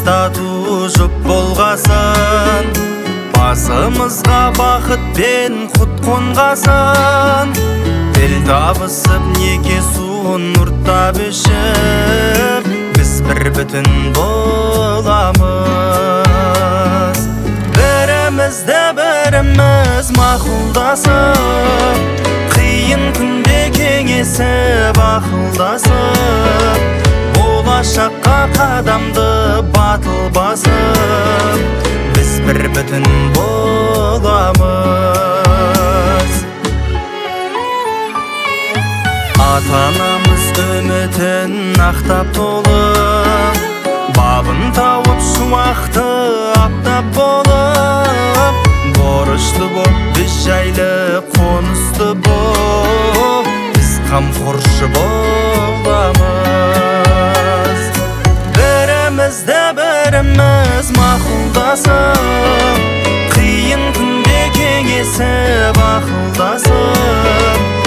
тату жұп болғасын, басымызға бақыт пен құт қонғасын. Тіл табысып неке суын ұрттап ішіп, біз бір бүтін боламыз. Бірімізді біріміз мақұлдасып, қиын күнде кеңесіп ақылдасып, болашаққа қадамды батыл басып, біз бір бүтін боламыз. Ата-анамыз үмітін ақтап толып, бабын тауып шуақты аптап болып, борышты боп біз жайлы қонысты боп, біз қамқоршы боламыз. Бірімізді біріміз мақұлдасып, қиын күнде кеңесіп ақылдасып,